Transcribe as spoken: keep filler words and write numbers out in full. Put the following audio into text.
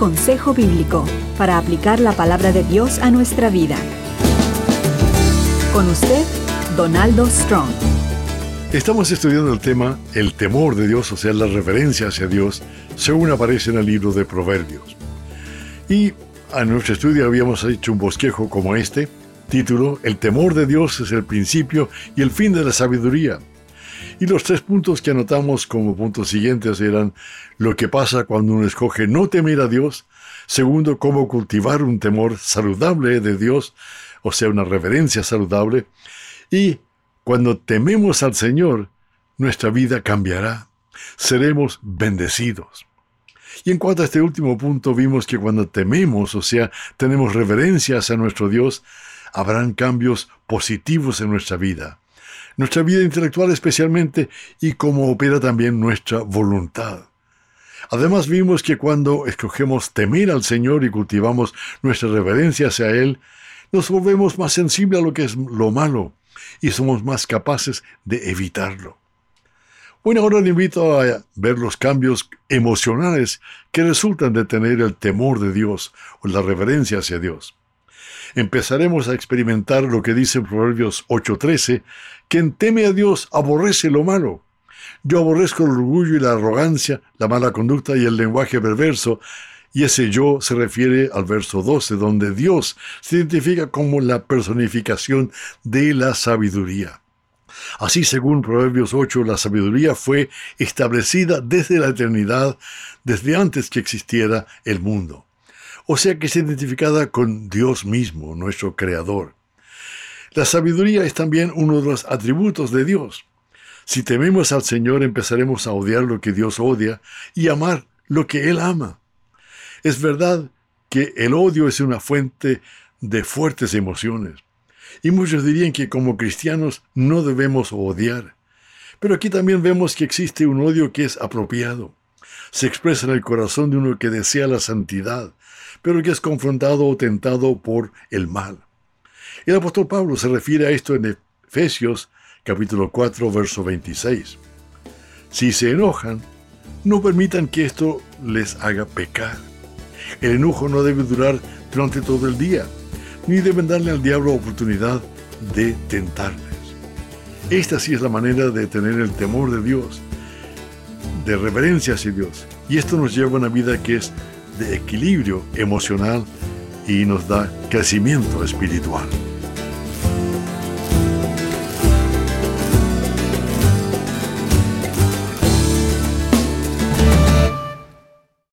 consejo bíblico para aplicar la palabra de Dios a nuestra vida. Con usted, Donaldo Strong. Estamos estudiando el tema el temor de Dios, o sea, la reverencia hacia Dios, según aparece en el libro de Proverbios. Y en nuestro estudio habíamos hecho un bosquejo como este, título: El temor de Dios es el principio y el fin de la sabiduría. Y los tres puntos que anotamos como puntos siguientes eran lo que pasa cuando uno escoge no temer a Dios. Segundo, cómo cultivar un temor saludable de Dios, o sea, una reverencia saludable. Y cuando tememos al Señor, nuestra vida cambiará. Seremos bendecidos. Y en cuanto a este último punto, vimos que cuando tememos, o sea, tenemos reverencia hacia nuestro Dios, habrán cambios positivos en nuestra vida. Nuestra vida intelectual especialmente, y cómo opera también nuestra voluntad. Además vimos que cuando escogemos temer al Señor y cultivamos nuestra reverencia hacia Él, nos volvemos más sensibles a lo que es lo malo y somos más capaces de evitarlo. Bueno, ahora le invito a ver los cambios emocionales que resultan de tener el temor de Dios o la reverencia hacia Dios. Empezaremos a experimentar lo que dice en Proverbios ocho trece, quien teme a Dios aborrece lo malo. Yo aborrezco el orgullo y la arrogancia, la mala conducta y el lenguaje perverso. Y ese yo se refiere al verso doce, donde Dios se identifica como la personificación de la sabiduría. Así, según Proverbios ocho, la sabiduría fue establecida desde la eternidad, desde antes que existiera el mundo. O sea que es identificada con Dios mismo, nuestro Creador. La sabiduría es también uno de los atributos de Dios. Si tememos al Señor, empezaremos a odiar lo que Dios odia y amar lo que Él ama. Es verdad que el odio es una fuente de fuertes emociones. Y muchos dirían que como cristianos no debemos odiar. Pero aquí también vemos que existe un odio que es apropiado. Se expresa en el corazón de uno que desea la santidad, pero que es confrontado o tentado por el mal. El apóstol Pablo se refiere a esto en Efesios capítulo cuatro, verso veintiséis. Si se enojan, no permitan que esto les haga pecar. El enojo no debe durar durante todo el día, ni deben darle al diablo oportunidad de tentarles. Esta sí es la manera de tener el temor de Dios, de reverencia hacia Dios. Y esto nos lleva a una vida que es de equilibrio emocional y nos da crecimiento espiritual.